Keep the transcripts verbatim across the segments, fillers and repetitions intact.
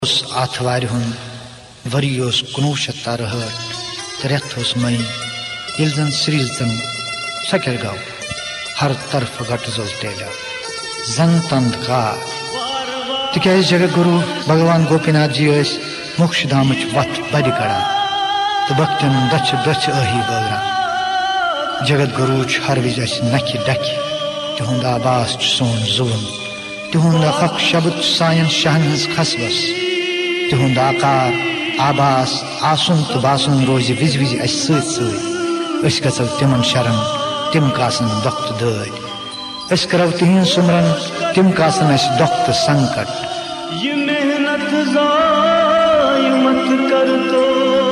उस आथवार हुन वरी कुनवु शत तरहठ रेथ मई ये जन श्री जन सकर गौ हर तरफ गट जो टेल जन तंद का तिक जगत गुरु भगवान गोपीनाथ जी मोक्षधाम वत बद कड़ान तो भक्तन दच दच अही बगरान जगत गुरु हर विज नख डख तिहुंद आबास सोन जुबन तिहुंद हक शब्द सान शान हज खसबस तिहुंद आकार आबास आसुन तो बासुन रोज विज विज अस गो तिमन शरण तिम कासन दुख तो दद अस करो तिहन सुमरन तिम कासन अस दुख तो संकट ये मेहनत ज़ाय मत कर दो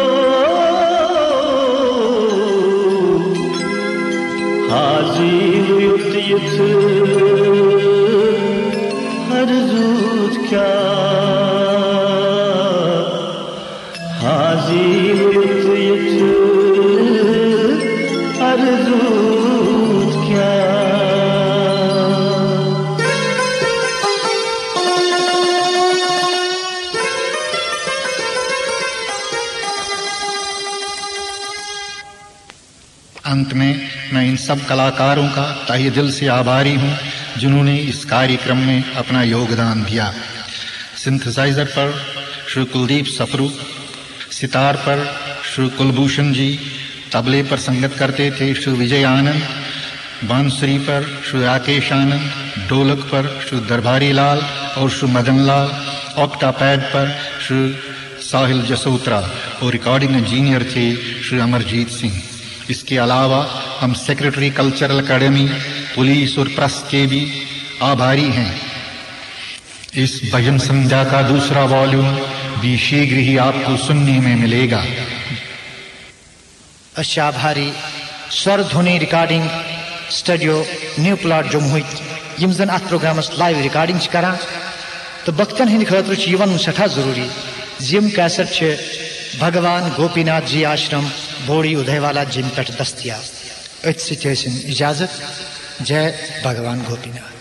हाजिर युत हर जूत क्या हाजिर युत हर जूत क्या अंत में मैं इन सब कलाकारों का तहे दिल से आभारी हूं जिन्होंने इस कार्यक्रम में अपना योगदान दिया। सिंथेसाइजर पर श्री कुलदीप सफरू, सितार पर श्री कुलभूषण जी, तबले पर संगत करते थे श्री विजय आनंद, बांसुरी पर श्री राकेश आनंद, ढोलक पर श्री दरबारी लाल और श्री मदन लाल, ऑक्टापैड पर श्री साहिल जसोत्रा और रिकॉर्डिंग इंजीनियर थे श्री अमरजीत सिंह। इसके अलावा हम सेक्रेटरी कल्चरल एकेडमी, पुलिस और प्रेस के भी आभारी हैं। इस भजन संध्या का दूसरा वॉल्यूम भी शीघ्र ही आपको सुनने में मिलेगा। अश आभारी Swar Dhwani recording studio new plot Jamui यम जन अत प्रोग्रामस लाइव रिकॉर्डिंग करा तो भक्तन हिंद खतर वन सठा जरूरी जिम कैसेट भगवान गोपीनाथ जी आश्रम बोड़ी उदयवाला जिम पे दस्तियाब। इजाजत। जय भगवान गोपीनाथ।